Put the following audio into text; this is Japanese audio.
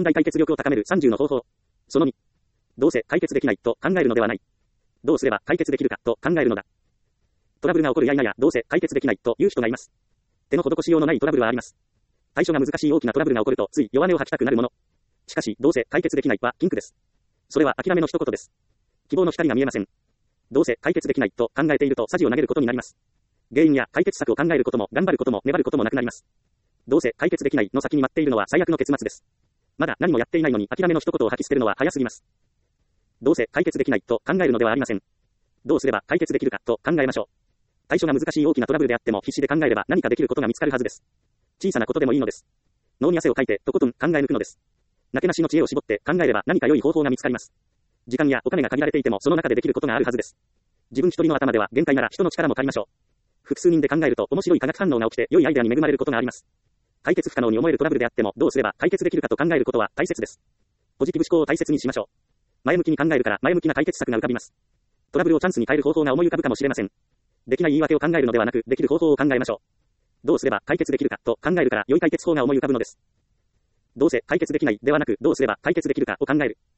問題解決力を高める30の方法。その2。どうせ解決できないと考えるのではない。どうすれば解決できるかと考えるのだ。トラブルが起こるや否やどうせ解決できないという人がいます。手の施しようのないトラブルはあります。対処が難しい大きなトラブルが起こるとつい弱音を吐きたくなるもの。しかし、どうせ解決できないはピンクです。それは諦めの一言です。希望の光が見えません。どうせ解決できないと考えていると匙を投げることになります。原因や解決策を考えることも頑張ることも粘ることもなくなります。どうせ解決できないの先に待っているのは最悪の結末です。まだ何もやっていないのに諦めの一言を吐き捨てるのは早すぎます。どうせ解決できないと考えるのではありません。どうすれば解決できるかと考えましょう。対処が難しい大きなトラブルであっても必死で考えれば何かできることが見つかるはずです。小さなことでもいいのです。脳に汗をかいてとことん考え抜くのです。なけなしの知恵を絞って考えれば何か良い方法が見つかります。時間やお金が限られていてもその中でできることがあるはずです。自分一人の頭では限界なら人の力も借りましょう。複数人で考えると面白い化学反応が起きて良いアイデアに恵まれることがあります。解決不可能に思えるトラブルであってもどうすれば解決できるかと考えることは大切です。ポジティブ思考を大切にしましょう。前向きに考えるから前向きな解決策が浮かびます。トラブルをチャンスに変える方法が思い浮かぶかもしれません。できない言い訳を考えるのではなくできる方法を考えましょう。どうすれば解決できるかと考えるから良い解決法が思い浮かぶのです。どうせ解決できないではなくどうすれば解決できるかを考える。